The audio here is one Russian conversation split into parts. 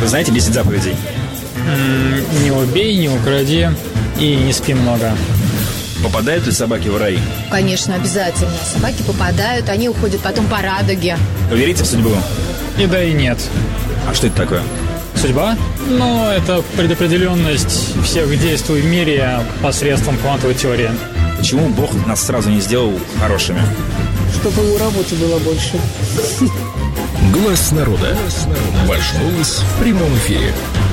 Вы знаете 10 заповедей? Не убей, не укради и не спи много. Попадают ли собаки в рай? Конечно, обязательно. Собаки попадают, они уходят потом по радуге. Вы верите в судьбу? И да, и нет. А что это такое? Судьба? Ну, это предопределенность всех действий в мире посредством квантовой теории. Почему Бог нас сразу не сделал хорошими? Чтобы ему работы было больше. Глаз народа. Ваш голос в прямом эфире.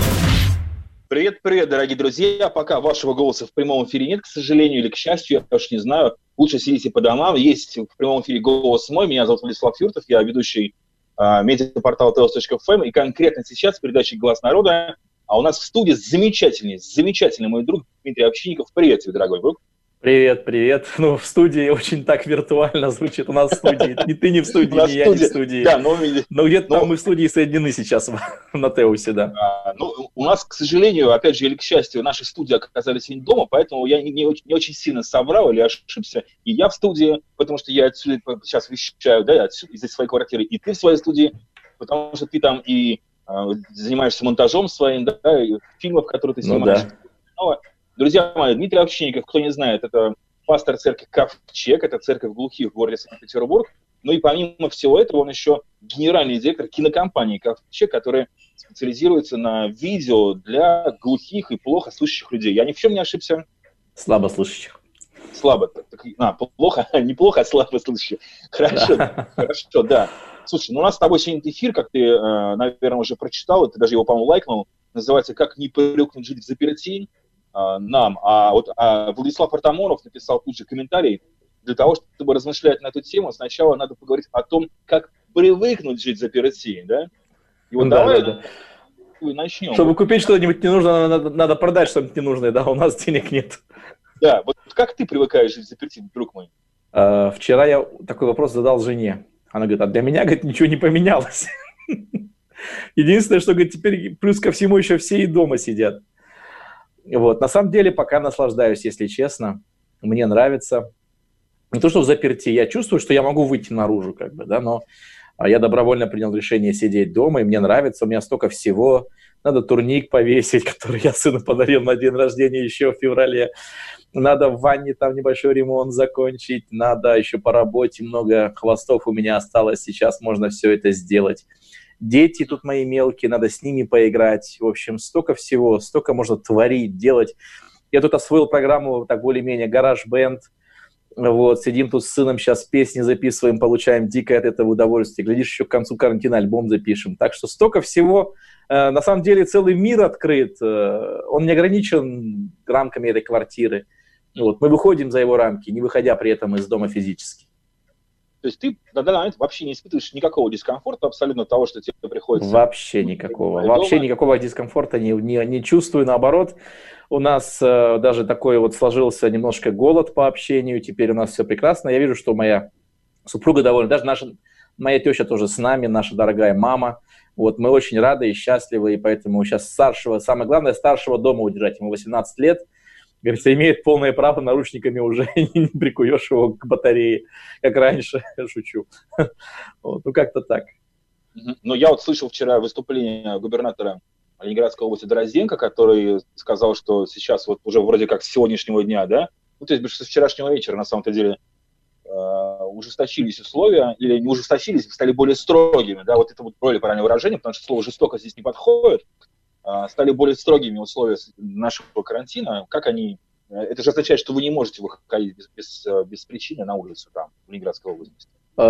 Привет, дорогие друзья. Пока вашего голоса в прямом эфире нет, к сожалению, или к счастью, я уж не знаю. Лучше сидите по домам. Есть в прямом эфире голос мой. Меня зовут Владислав Юртов. Я ведущий медиапортала telos.fm. И конкретно сейчас в передаче «Глаз народа». А у нас в студии замечательный мой друг Дмитрий Овчинников. Привет тебе, дорогой друг. Привет. Ну, в студии очень так виртуально звучит. У нас в студии. Ни ты не в студии, ни я не в студии. Да, но где-то там мы в студии соединены сейчас на Теусе, да. У нас, к сожалению, опять же, или к счастью, наши студии оказались не дома, поэтому я не очень сильно соврал или ошибся. И я в студии, потому что я отсюда сейчас вещаю, да, из своей квартиры, и ты в своей студии, потому что ты там и занимаешься монтажом своим, да, и фильмов, которые ты снимаешь. Ну, да. Друзья мои, Дмитрий Овчинников, кто не знает, это пастор церкви Ковчег, это церковь глухих в городе Санкт-Петербург. Ну и помимо всего этого, он еще генеральный директор кинокомпании Ковчег, которая специализируется на видео для глухих и плохо слышащих людей. Я ни в чем не ошибся? Слабо слышащих. Плохо, неплохо, а слабо слышащих. Хорошо, да. Слушай, у нас с тобой сегодня эфир, как ты, наверное, уже прочитал, ты даже его, по-моему, лайкнул, называется «Как не привыкнуть жить в заперти». Нам. А Владислав Артамонов написал тут же комментарий. Для того, чтобы размышлять на эту тему, сначала надо поговорить о том, как привыкнуть жить в заперти, да? И вот давай начнем. Чтобы купить что-нибудь ненужное, надо продать что-нибудь ненужное, да, у нас денег нет. Да, вот как ты привыкаешь жить в заперти, друг мой? Вчера я такой вопрос задал жене. Она говорит, а для меня, говорит, ничего не поменялось. Единственное, что, говорит, теперь плюс ко всему еще все и дома сидят. Вот. На самом деле пока наслаждаюсь, если честно. Мне нравится. Не то, что в заперти. Я чувствую, что я могу выйти наружу, как бы, да, но я добровольно принял решение сидеть дома, и мне нравится. У меня столько всего. Надо турник повесить, который я сыну подарил на день рождения еще в феврале. Надо в ванне там небольшой ремонт закончить. Надо еще по работе. Много хвостов у меня осталось. Сейчас можно все это сделать. Дети тут мои мелкие, надо с ними поиграть. В общем, столько всего, столько можно творить, делать. Я тут освоил программу, так более-менее, GarageBand. Вот, сидим тут с сыном, сейчас песни записываем, получаем дикое от этого удовольствие. Глядишь, еще к концу карантина альбом запишем. Так что столько всего. На самом деле целый мир открыт. Он не ограничен рамками этой квартиры. Вот, мы выходим за его рамки, не выходя при этом из дома физически. То есть ты на данный момент вообще не испытываешь никакого дискомфорта абсолютно того, что тебе приходится... Вообще никакого. Вообще никакого дискомфорта не чувствую. Наоборот, у нас даже такой вот сложился немножко голод по общению. Теперь у нас все прекрасно. Я вижу, что моя супруга довольна. Даже моя теща тоже с нами, наша дорогая мама. Вот, мы очень рады и счастливы. И поэтому сейчас самое главное, старшего дома удержать. Ему 18 лет. Говорится, имеет полное право, наручниками уже не прикуешь его к батарее, как раньше, шучу. Вот, ну, как-то так. Ну, я вот слышал вчера выступление губернатора Ленинградской области Дрозденко, который сказал, что сейчас вот уже вроде как с сегодняшнего дня, да, ну, то есть с вчерашнего вечера, на самом-то деле, ужесточились условия, или не ужесточились, стали более строгими, да, вот это вот более правильное выражение, потому что слово «жестоко» здесь не подходит. Стали более строгими условия нашего карантина. Как они... Это же означает, что вы не можете выходить без причины на улицу там, в Ленинградской области.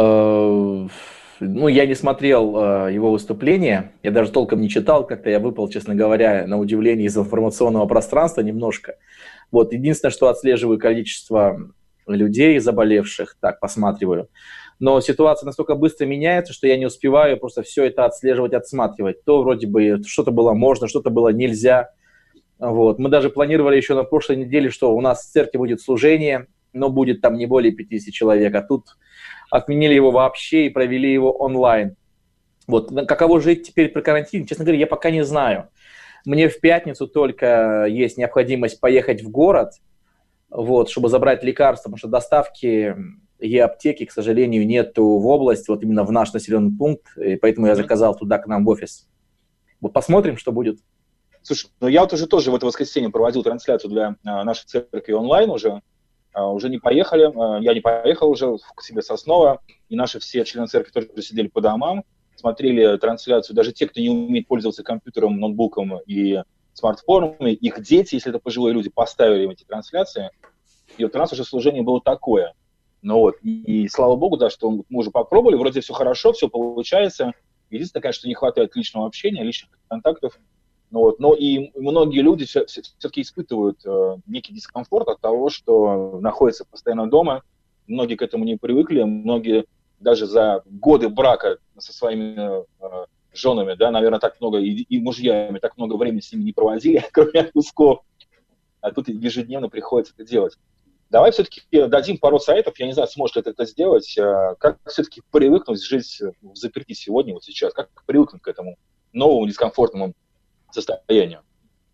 Ну, я не смотрел его выступление, я даже толком не читал, как-то я выпал, честно говоря, на удивление из информационного пространства немножко. Вот, единственное, что отслеживаю количество людей заболевших, так, посматриваю. Но ситуация настолько быстро меняется, что я не успеваю просто все это отслеживать, отсматривать. То вроде бы что-то было можно, что-то было нельзя. Вот. Мы даже планировали еще на прошлой неделе, что у нас в церкви будет служение, но будет там не более 50 человек. А тут отменили его вообще и провели его онлайн. Вот. Каково жить теперь при карантине, честно говоря, я пока не знаю. Мне в пятницу только есть необходимость поехать в город, вот, чтобы забрать лекарства, потому что доставки аптеки, к сожалению, нету в области, вот именно в наш населенный пункт, и поэтому я заказал туда к нам в офис. Вот посмотрим, что будет. Слушай, ну я вот уже тоже в это воскресенье проводил трансляцию для нашей церкви онлайн уже. Уже не поехали, я не поехал уже к себе Сосново, и наши все члены церкви тоже сидели по домам, смотрели трансляцию, даже те, кто не умеет пользоваться компьютером, ноутбуком и смартфонами, их дети, если это пожилые люди, поставили им эти трансляции, и вот у нас уже служение было такое. Ну вот, и слава богу, да, что мы уже попробовали, вроде все хорошо, все получается. Единственное, конечно, не хватает личного общения, личных контактов. Ну вот, но и многие люди все-таки испытывают некий дискомфорт от того, что находятся постоянно дома. Многие к этому не привыкли, многие даже за годы брака со своими женами, да, наверное, так много, и мужьями так много времени с ними не проводили, кроме отпусков. А тут ежедневно приходится это делать. Давай все-таки дадим пару советов, я не знаю, сможешь ли ты это сделать, как все-таки привыкнуть жить взаперти сегодня, вот сейчас, как привыкнуть к этому новому дискомфортному состоянию?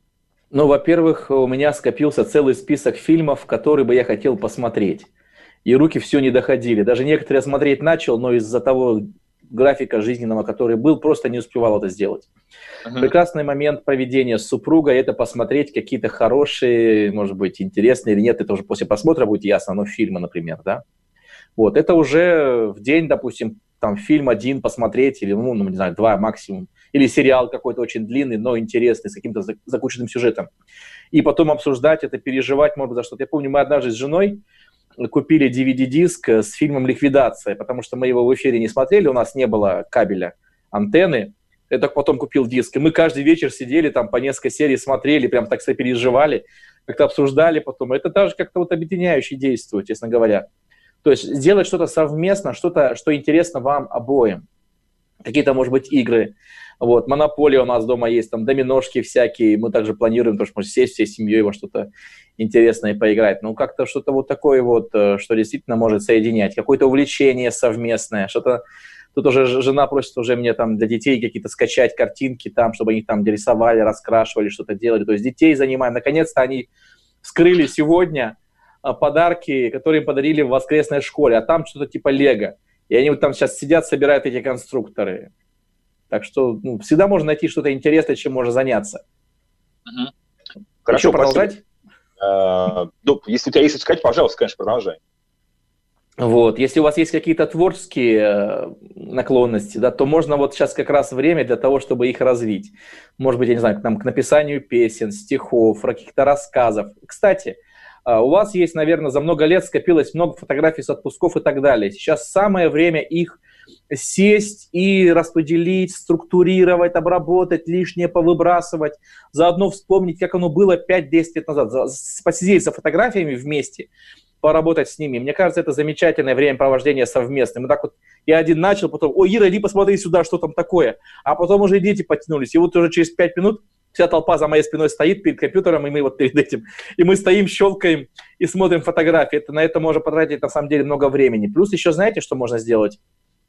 Ну, во-первых, у меня скопился целый список фильмов, которые бы я хотел посмотреть. И руки все не доходили. Даже некоторые я смотреть начал, но из-за того графика жизненного, который был, просто не успевал это сделать. Прекрасный момент проведения с супругой – это посмотреть какие-то хорошие, может быть, интересные или нет, это уже после просмотра будет ясно, но фильмы, например, да. Вот, это уже в день, допустим, там фильм один посмотреть, или, ну, не знаю, 2 максимум, или сериал какой-то очень длинный, но интересный, с каким-то закрученным сюжетом. И потом обсуждать это, переживать, может быть, за что-то. Я помню, мы однажды с женой купили DVD-диск с фильмом «Ликвидация», потому что мы его в эфире не смотрели, у нас не было кабеля, антенны. Я только потом купил диск, и мы каждый вечер сидели, там по несколько серий смотрели, прям так сопереживали, как-то обсуждали потом. Это даже как-то вот объединяюще действует, честно говоря. То есть сделать что-то совместно, что-то, что интересно вам обоим. Какие-то, может быть, игры. Вот, монополия у нас дома есть, там доминошки всякие. Мы также планируем, тоже, может, сесть всей семьей во что-то интересное поиграть. Ну, как-то что-то вот такое вот, что действительно может соединять. Какое-то увлечение совместное, что-то. Тут уже жена просит уже мне там для детей какие-то скачать картинки там, чтобы они там рисовали, раскрашивали, что-то делали. То есть детей занимаем. Наконец-то они вскрыли сегодня подарки, которые им подарили в воскресной школе, а там что-то типа Лего. И они вот там сейчас сидят, собирают эти конструкторы. Так что всегда можно найти что-то интересное, чем можно заняться. Хорошо, еще продолжать? Если у тебя есть что сказать, пожалуйста, конечно, продолжай. Вот. Если у вас есть какие-то творческие наклонности, да, то можно вот сейчас как раз время для того, чтобы их развить. Может быть, я не знаю, к написанию песен, стихов, каких-то рассказов. Кстати, у вас есть, наверное, за много лет скопилось много фотографий с отпусков и так далее. Сейчас самое время их сесть и распределить, структурировать, обработать, лишнее повыбрасывать, заодно вспомнить, как оно было 5-10 лет назад, посидеть за фотографиями вместе, поработать с ними. Мне кажется, это замечательное времяпровождение совместное. Мы так вот, я один начал, потом, ой, Ира, иди посмотри сюда, что там такое. А потом уже дети потянулись. И вот уже через 5 минут вся толпа за моей спиной стоит перед компьютером, и мы вот перед этим. И мы стоим, щелкаем и смотрим фотографии. На это можно потратить, на самом деле, много времени. Плюс еще знаете, что можно сделать?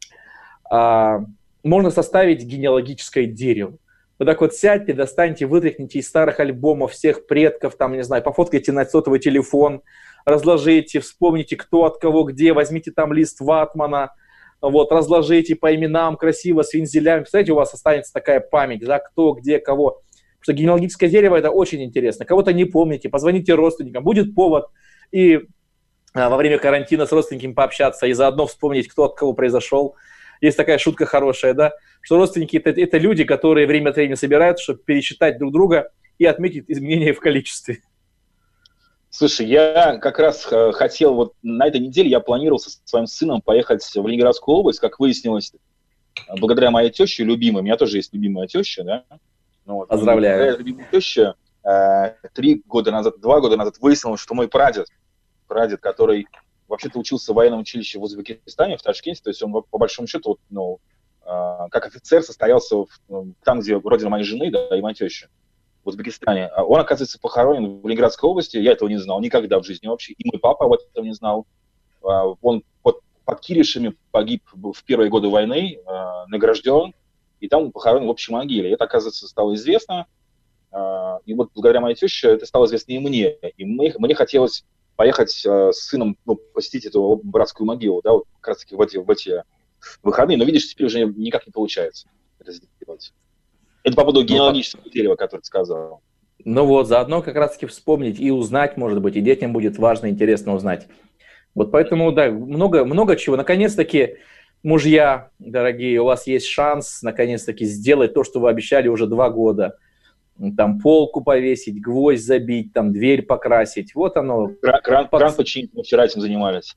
Можно составить генеалогическое дерево. Вы так вот сядьте, достаньте, вытряхните из старых альбомов всех предков, там, не знаю, пофоткайте на сотовый телефон, разложите, вспомните, кто от кого где, возьмите там лист ватмана, вот, разложите по именам красиво, с вензелями. Представляете, у вас останется такая память, да, кто, где, кого. Потому что генеалогическое дерево – это очень интересно. Кого-то не помните, позвоните родственникам, будет повод и во время карантина с родственниками пообщаться, и заодно вспомнить, кто от кого произошел. Есть такая шутка хорошая, да, что родственники это люди, которые время от времени собираются, чтобы пересчитать друг друга и отметить изменения в количестве. Слушай, я как раз хотел, вот на этой неделе я планировал со своим сыном поехать в Ленинградскую область, как выяснилось, благодаря моей теще любимой, у меня тоже есть любимая теща, да. Ну, вот, поздравляю. Любимая теща 2 года назад выяснилось, что мой прадед, который вообще-то учился в военном училище в Узбекистане, в Ташкенте, то есть он, по большому счету, как офицер состоялся там, где родина моей жены, да, и моей тещи, в Узбекистане. Он, оказывается, похоронен в Ленинградской области, я этого не знал никогда в жизни вообще, и мой папа об этом не знал. Он под Киришами погиб в первые годы войны, награжден, и там он похоронен в общей могиле. Это, оказывается, стало известно, и вот благодаря моей теще это стало известно и мне. И мне хотелось поехать с сыном, посетить эту братскую могилу, да, вот как раз-таки в эти выходные. Но, видишь, теперь уже никак не получается это сделать. Это по поводу генеалогического дерева, которое ты сказал. Ну вот, заодно как раз-таки вспомнить и узнать, может быть, и детям будет важно, интересно узнать. Вот поэтому, да, много чего. Наконец-таки, мужья, дорогие, у вас есть шанс, наконец-таки, сделать то, что вы обещали уже 2 года. Там полку повесить, гвоздь забить, там дверь покрасить. Вот оно. Кран починить, мы вчера этим занимались.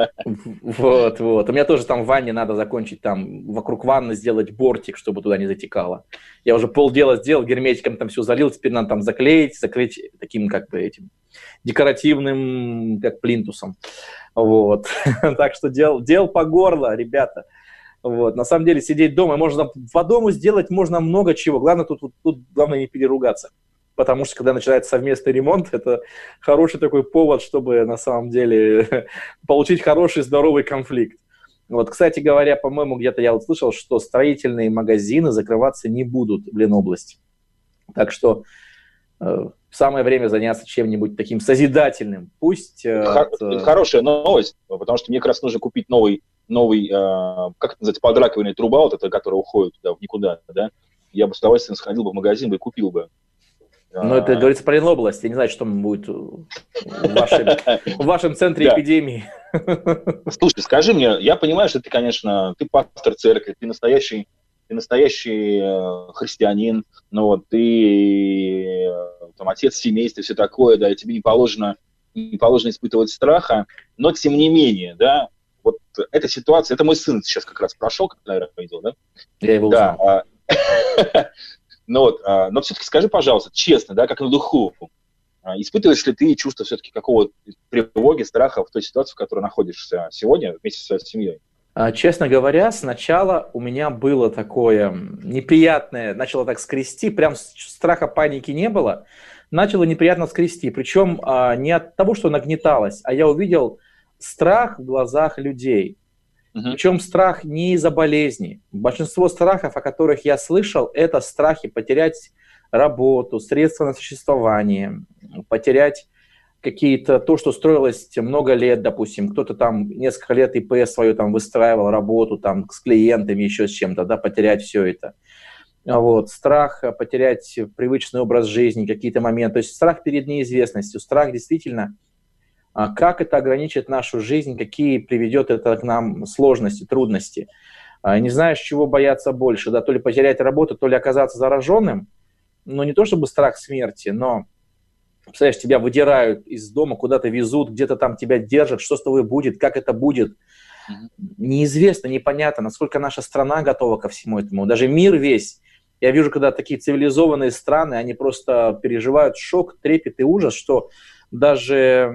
Вот. У меня тоже там в ванне надо закончить, там вокруг ванны сделать бортик, чтобы туда не затекало. Я уже полдела сделал, герметиком там все залил, теперь надо там заклеить таким как бы этим декоративным, как плинтусом. Вот. Так что дел по горло, ребята. Вот. На самом деле сидеть дома, можно по дому сделать можно много чего. Главное тут главное не переругаться. Потому что когда начинается совместный ремонт, это хороший такой повод, чтобы на самом деле получить хороший здоровый конфликт. Вот, кстати говоря, по-моему, где-то я вот слышал, что строительные магазины закрываться не будут в Ленобласти. Так что самое время заняться чем-нибудь таким созидательным. Пусть... Хорошая новость, потому что мне как раз нужно купить новый, как это называется, подраковинная труба, вот эта, которая уходит туда в никуда, да? Я бы с удовольствием сходил бы в магазин и купил бы. Но это говорится про Ленобласть. Я не знаю, что будет в вашем центре эпидемии. Слушай, скажи мне, я понимаю, что ты, конечно, ты пастор церкви, ты настоящий христианин, но вот ты там, отец семейства, все такое, да, и тебе не положено испытывать страха, но тем не менее, да, вот эта ситуация, это мой сын сейчас как раз прошел, как, наверное, видел, да? Я его узнал. Но все-таки скажи, пожалуйста, честно, да, как на духу, испытываешь ли ты чувство все-таки какого-то тревоги, страха в той ситуации, в которой находишься сегодня вместе со своей семьей? Честно говоря, сначала у меня было такое неприятное, начало так скрести, прям страха, паники не было, начало неприятно скрести, причем не от того, что нагнеталось, а я увидел страх в глазах людей. Причем страх не из-за болезни. Большинство страхов, о которых я слышал, это страхи потерять работу, средства на существование, потерять какие-то, то, что строилось много лет, допустим, кто-то там несколько лет ИП свою там выстраивал, работу там с клиентами, еще с чем-то, да, потерять все это. Вот. Страх потерять привычный образ жизни, какие-то моменты. То есть страх перед неизвестностью, страх действительно, как это ограничит нашу жизнь, какие приведет это к нам сложности, трудности. Не знаешь, чего бояться больше, да, то ли потерять работу, то ли оказаться зараженным. Но не то чтобы страх смерти, но, представляешь, тебя выдирают из дома, куда-то везут, где-то там тебя держат, что с тобой будет, как это будет. Неизвестно, непонятно, насколько наша страна готова ко всему этому. Даже мир весь. Я вижу, когда такие цивилизованные страны, они просто переживают шок, трепет и ужас, что даже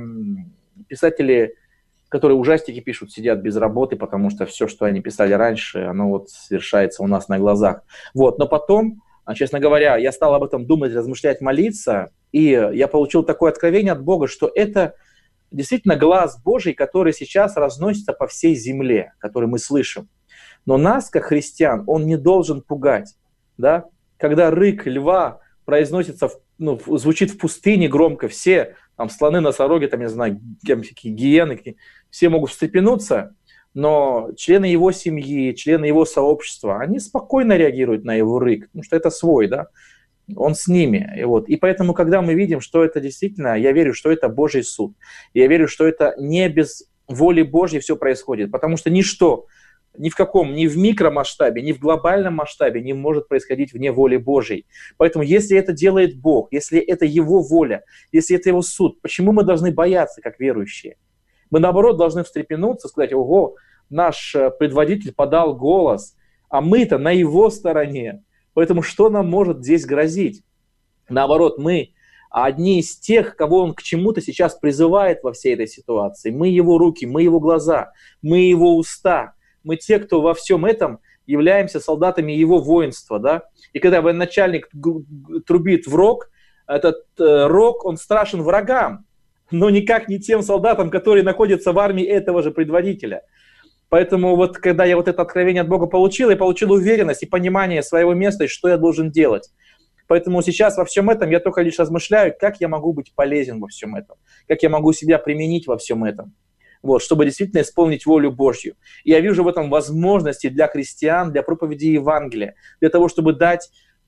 писатели, которые ужастики пишут, сидят без работы, потому что все, что они писали раньше, оно вот совершается у нас на глазах. Вот. Но потом, честно говоря, я стал об этом думать, размышлять, молиться, и я получил такое откровение от Бога, что это действительно глас Божий, который сейчас разносится по всей земле, который мы слышим. Но нас, как христиан, он не должен пугать. Да? Когда рык льва произносится, звучит в пустыне громко, все там слоны, носороги, там, я знаю, какие гиены, все могут встрепенуться, но члены его семьи, члены его сообщества, они спокойно реагируют на его рык, потому что это свой, да, он с ними. И поэтому, когда мы видим, что это действительно, я верю, что это Божий суд, я верю, что это не без воли Божьей все происходит, потому что ничто, ни в микромасштабе, ни в глобальном масштабе не может происходить вне воли Божьей. Поэтому если это делает Бог, если это Его воля, если это Его суд, почему мы должны бояться, как верующие? Мы, наоборот, должны встрепенуться, сказать: ого, наш предводитель подал голос, а мы-то на Его стороне. Поэтому что нам может здесь грозить? Наоборот, мы одни из тех, кого Он к чему-то сейчас призывает во всей этой ситуации. Мы Его руки, мы Его глаза, мы Его уста. Мы те, кто во всем этом являемся солдатами его воинства, да. И когда военачальник трубит в рог, этот рог, он страшен врагам, но никак не тем солдатам, которые находятся в армии этого же предводителя. Поэтому вот когда я вот это откровение от Бога получил, я получил уверенность и понимание своего места и что я должен делать. Поэтому сейчас во всем этом я только лишь размышляю, как я могу быть полезен во всем этом, как я могу себя применить во всем этом. Вот, чтобы действительно исполнить волю Божью. И я вижу в этом возможности для христиан, для проповеди Евангелия, для того, чтобы дать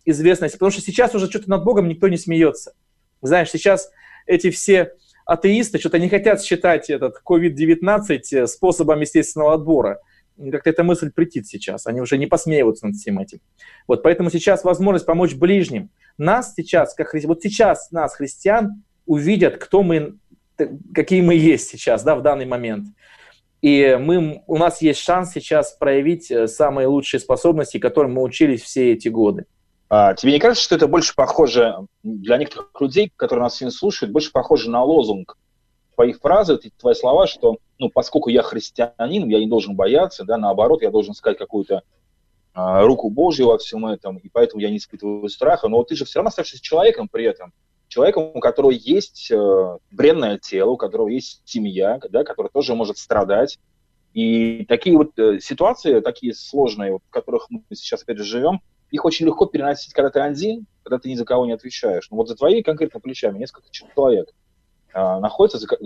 известность, потому что сейчас уже что-то над Богом никто не смеется. Знаешь, сейчас эти все атеисты что-то не хотят считать этот COVID-19 способом естественного отбора. Как-то эта мысль претит сейчас, они уже не посмеиваются над всем этим. Вот поэтому сейчас возможность помочь ближним. Нас сейчас, вот сейчас нас, христиан, увидят, кто мы, какие мы есть сейчас, да, в данный момент. И у нас есть шанс сейчас проявить самые лучшие способности, которым мы учились все эти годы. Тебе не кажется, что это больше похоже для некоторых людей, которые нас сегодня слушают, больше похоже на лозунг? Твои фразы, твои слова, что, поскольку я христианин, я не должен бояться, да, наоборот, я должен искать какую-то руку Божью во всем этом, и поэтому я не испытываю страха. Но ты же все равно остаешься человеком при этом. Человеком, у которого есть бренное тело, у которого есть семья, да, который тоже может страдать. И такие вот ситуации, такие сложные, в которых мы сейчас опять же живем, их очень легко переносить, когда ты один, когда ты ни за кого не отвечаешь. Но вот за твоими конкретно плечами несколько человек находятся, за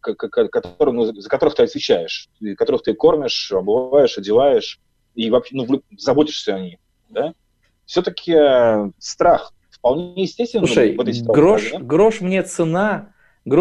которых ты отвечаешь, которых ты кормишь, обуваешь, одеваешь и вообще заботишься о них. Да? Все-таки страх вполне естественно. Слушай, грош мне цена,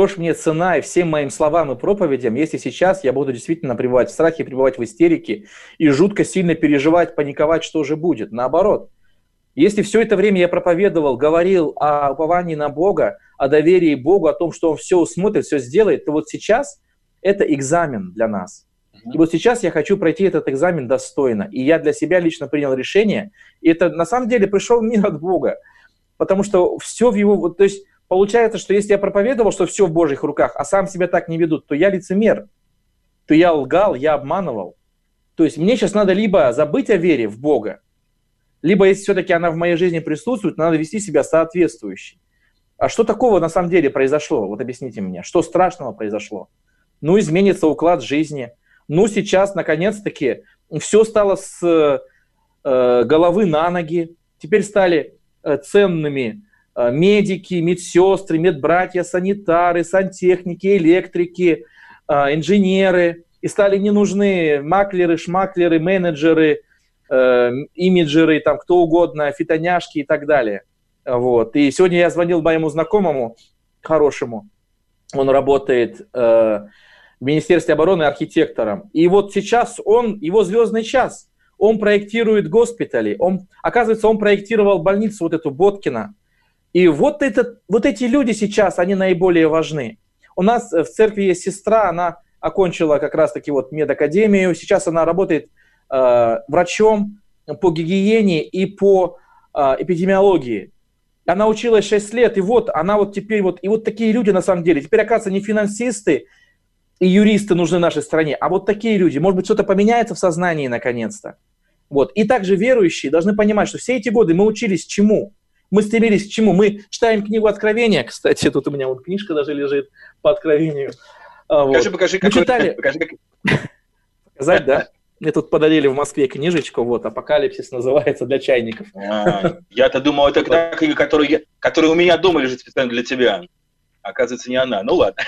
и всем моим словам и проповедям, если сейчас я буду действительно пребывать в страхе, пребывать в истерике и жутко сильно переживать, паниковать, что же будет. Наоборот, если все это время я проповедовал, говорил о уповании на Бога, о доверии Богу, о том, что Он все усмотрит, все сделает, то вот сейчас это экзамен для нас. И вот сейчас я хочу пройти этот экзамен достойно. И я для себя лично принял решение, и это на самом деле пришел мир от Бога, потому что все в Его... То есть получается, что если я проповедовал, что все в Божьих руках, а сам себя так не ведут, то я лицемер, то я лгал, я обманывал. То есть мне сейчас надо либо забыть о вере в Бога, либо если все-таки она в моей жизни присутствует, надо вести себя соответствующе. А что такого на самом деле произошло? Вот объясните мне, что страшного произошло? Изменится уклад жизни. Сейчас, наконец-таки, все стало с головы на ноги. Теперь стали ценными медики, медсестры, медбратья, санитары, сантехники, электрики, инженеры. И стали не нужны маклеры, шмаклеры, менеджеры, имиджеры, там кто угодно, фитоняшки и так далее. Вот. И сегодня я звонил моему знакомому, хорошему, он работает в Министерстве обороны архитектором. И вот сейчас его звездный час, он проектирует госпитали, оказывается, он проектировал больницу вот эту Боткина. И вот эти люди сейчас, они наиболее важны. У нас в церкви есть сестра, она окончила как раз-таки вот медакадемию, сейчас она работает врачом по гигиене и по эпидемиологии. Она училась 6 лет, и вот она вот теперь вот, и вот такие люди на самом деле. Теперь, оказывается, не финансисты и юристы нужны нашей стране, а вот такие люди. Может быть, что-то поменяется в сознании наконец-то. Вот. И также верующие должны понимать, что все эти годы мы учились чему? Мы стремились к чему? Мы читаем книгу Откровения. Кстати, тут у меня вот книжка даже лежит по Откровению. Покажи, мы читали... Показать, да? Мне тут подарили в Москве книжечку, вот, «Апокалипсис» называется, для чайников. Я-то думал, это та книга, которая у меня дома лежит специально для тебя. Оказывается, не она. Ну ладно.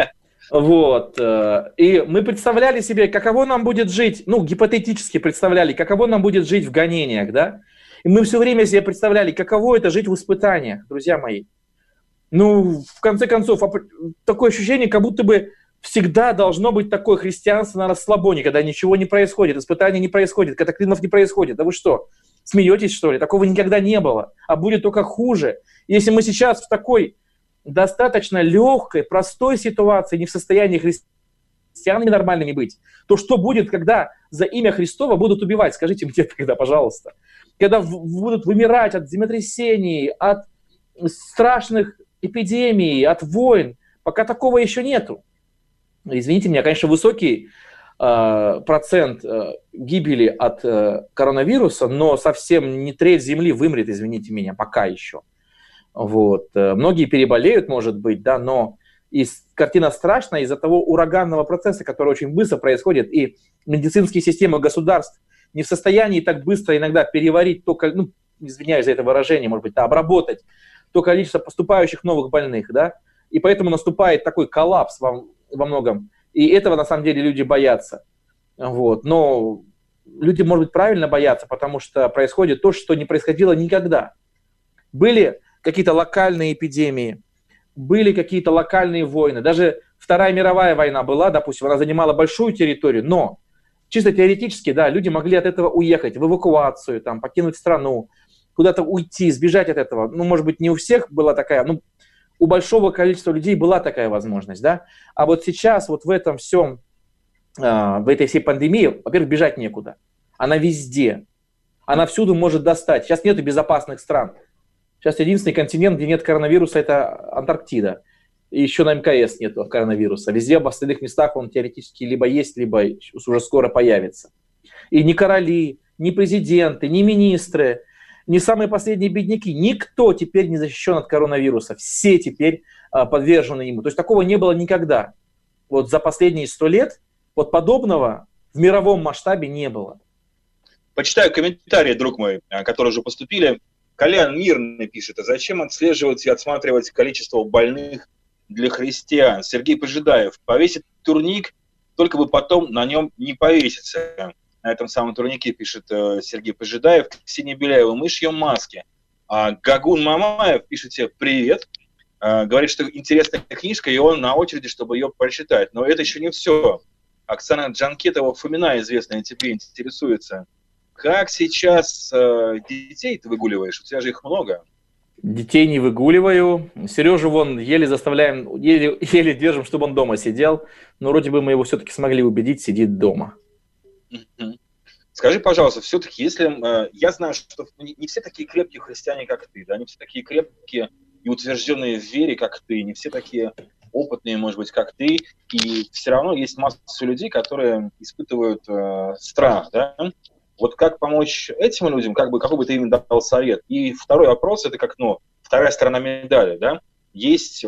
Вот. И мы представляли себе, каково нам будет жить, гипотетически представляли, каково нам будет жить в гонениях, да? И мы все время себе представляли, каково это жить в испытаниях, друзья мои. В конце концов, такое ощущение, как будто бы всегда должно быть такое христианство на расслабоне, когда ничего не происходит, испытаний не происходит, катаклизмов не происходит. Да вы что, смеетесь, что ли? Такого никогда не было, а будет только хуже. Если мы сейчас в такой достаточно легкой, простой ситуации не в состоянии христианами нормальными быть, то что будет, когда за имя Христова будут убивать? Скажите мне тогда, пожалуйста. Когда будут вымирать от землетрясений, от страшных эпидемий, от войн, пока такого еще нету. Извините меня, конечно, высокий процент гибели от коронавируса, но совсем не треть Земли вымрет, извините меня, пока еще. Вот. Многие переболеют, может быть, да, но картина страшная из-за того ураганного процесса, который очень быстро происходит, и медицинские системы государств не в состоянии так быстро иногда переварить только, извиняюсь за это выражение, может быть, обработать то количество поступающих новых больных, да, и поэтому наступает такой коллапс во многом. И этого, на самом деле, люди боятся. Вот. Но люди, может быть, правильно боятся, потому что происходит то, что не происходило никогда. Были какие-то локальные эпидемии, были какие-то локальные войны. Даже Вторая мировая война была, допустим, она занимала большую территорию, но чисто теоретически, да, люди могли от этого уехать в эвакуацию, там, покинуть страну, куда-то уйти, сбежать от этого. Ну, может быть, не у всех была такая, ну, у большого количества людей была такая возможность, да. А вот сейчас, вот в этом всем, в этой всей пандемии, во-первых, бежать некуда. Она везде. Она всюду может достать. Сейчас нет безопасных стран. Сейчас единственный континент, где нет коронавируса, это Антарктида. И еще на МКС нет коронавируса. Везде, в остальных местах он теоретически либо есть, либо уже скоро появится. И ни короли, ни президенты, ни министры, ни самые последние бедняки, никто теперь не защищен от коронавируса. Все теперь подвержены ему. То есть такого не было никогда. Вот за последние 100 лет вот подобного в мировом масштабе не было. Почитаю комментарии, друг мой, которые уже поступили. Колян Мирный пишет: а зачем отслеживать и отсматривать количество больных для христиан? Сергей Пожидаев: повесит турник, только бы потом на нем не повеситься. На этом самом турнике пишет Сергей Пожидаев. Ксения Беляева: мы шьем маски. Гагун Мамаев, пишите: привет. Говорит, что интересная книжка, и он на очереди, чтобы ее прочитать. Но это еще не все. Оксана Джанкетова-Фомина, известная тебе, интересуется: как сейчас детей ты выгуливаешь? У тебя же их много. Детей не выгуливаю. Сережу вон еле заставляем, еле держим, чтобы он дома сидел. Но вроде бы мы его все-таки смогли убедить, сидит дома. Скажи, пожалуйста, все-таки, если... я знаю, что не все такие крепкие христиане, как ты, да, не все такие крепкие и утвержденные в вере, как ты, не все такие опытные, может быть, как ты, и все равно есть масса людей, которые испытывают страх, да? Вот как помочь этим людям, какой бы ты им дал совет? И второй вопрос, это как, вторая сторона медали, да? Есть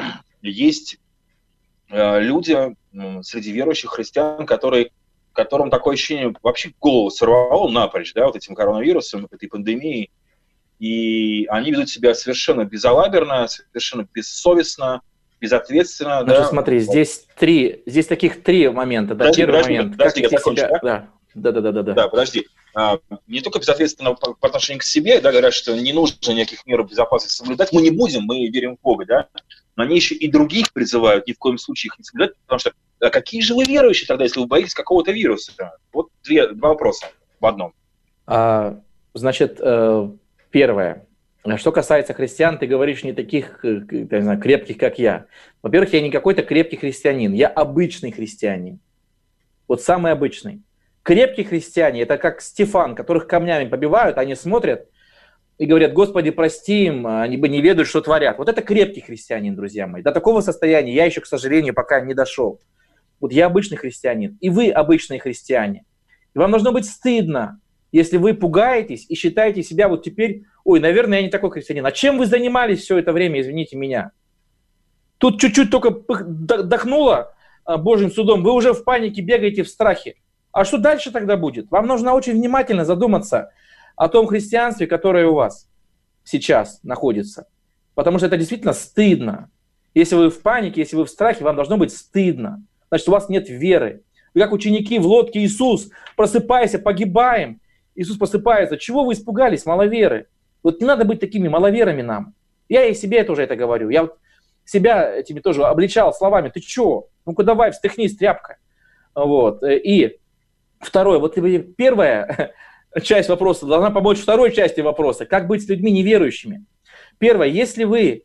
люди среди верующих христиан, которым такое ощущение вообще голову сорвало напрочь, да, вот этим коронавирусом, этой пандемией, и они ведут себя совершенно безалаберно, совершенно бессовестно, безответственно. Ну, да? Смотри, здесь таких три момента. Да, первый момент. Подожди, я закончу, да? Да, подожди. Не только безответственно по отношению к себе, да, говорят, что не нужно никаких мер безопасности соблюдать, мы не будем, мы верим в Бога, да, но они еще и других призывают ни в коем случае их не соблюдать, потому что какие же вы верующие тогда, если вы боитесь какого-то вируса? Вот два вопроса в одном. Значит, первое. Что касается христиан, ты говоришь не таких, я знаю, крепких, как я. Во-первых, я не какой-то крепкий христианин, я обычный христианин. Вот самый обычный. Крепкие христиане – это как Стефан, которых камнями побивают, они смотрят и говорят: Господи, прости им, они бы не ведают, что творят. Вот это крепкий христианин, друзья мои. До такого состояния я еще, к сожалению, пока не дошел. Вот я обычный христианин, и вы обычные христиане. И вам должно быть стыдно, если вы пугаетесь и считаете себя вот теперь: ой, наверное, я не такой христианин. А чем вы занимались все это время, извините меня? Тут чуть-чуть только дохнуло Божьим судом, вы уже в панике бегаете, в страхе. А что дальше тогда будет? Вам нужно очень внимательно задуматься о том христианстве, которое у вас сейчас находится. Потому что это действительно стыдно. Если вы в панике, если вы в страхе, вам должно быть стыдно. Значит, у вас нет веры. Вы как ученики в лодке: Иисус, просыпайся, погибаем. Иисус просыпается. Чего вы испугались, маловеры? Вот не надо быть такими маловерами нам. Я и себе тоже это говорю. Я вот себя этими тоже обличал словами: ты чё? Ну-ка давай, встряхнись, тряпка. Вот. И второе, вот первая часть вопроса должна помочь второй части вопроса. Как быть с людьми неверующими? Первое, если вы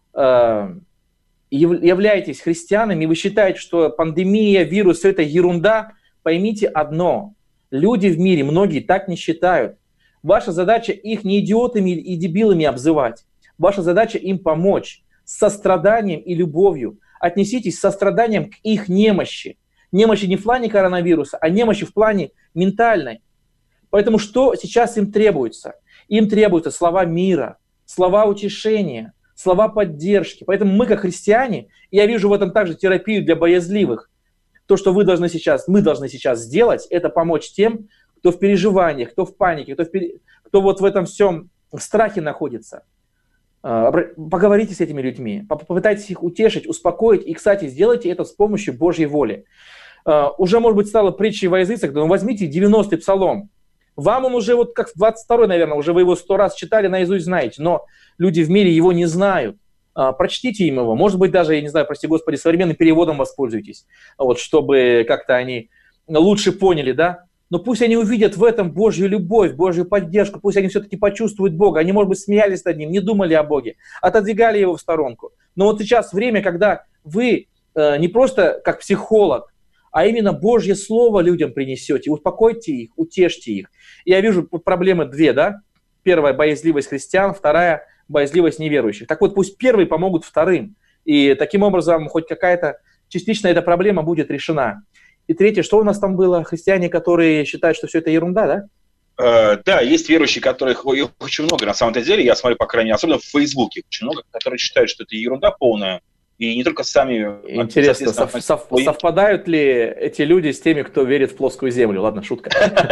являетесь христианами, и вы считаете, что пандемия, вирус, все это ерунда, поймите одно. Люди в мире, многие так не считают. Ваша задача их не идиотами и дебилами обзывать. Ваша задача им помочь с состраданием и любовью. Отнеситесь с состраданием к их немощи. Немощи не в плане коронавируса, а немощи в плане ментальной. Поэтому что сейчас им требуется? Им требуются слова мира, слова утешения, слова поддержки. Поэтому мы, как христиане, я вижу в этом также терапию для боязливых. То, что мы должны сейчас сделать, это помочь тем, кто в переживаниях, кто в панике, кто вот в этом всем страхе находится. Поговорите с этими людьми, попытайтесь их утешить, успокоить. И, кстати, сделайте это с помощью Божьей воли. Уже, может быть, стало притчей во языцах, но возьмите 90-й псалом. Вам он уже, вот как 22-й, наверное, уже вы его 100 раз читали, наизусть знаете, но люди в мире его не знают. Прочтите им его, может быть, даже, я не знаю, прости господи, современным переводом воспользуйтесь, вот, чтобы как-то они лучше поняли, да? Но пусть они увидят в этом Божью любовь, Божью поддержку, пусть они все-таки почувствуют Бога. Они, может быть, смеялись над Ним, не думали о Боге, отодвигали Его в сторонку. Но вот сейчас время, когда вы не просто как психолог, а именно Божье Слово людям принесете, успокойте их, утешьте их. И я вижу проблемы две, да? Первая – боязливость христиан, вторая – боязливость неверующих. Так вот, пусть первые помогут вторым. И таким образом хоть какая-то частично эта проблема будет решена. И третье, что у нас там было? Христиане, которые считают, что все это ерунда, да? Да, есть верующие, которых очень много. На самом деле, я смотрю, по крайней мере, особенно в Фейсбуке, очень много, которые считают, что это ерунда полная. И не только сами... Интересно, совпадают ли эти люди с теми, кто верит в плоскую землю? Ладно, шутка.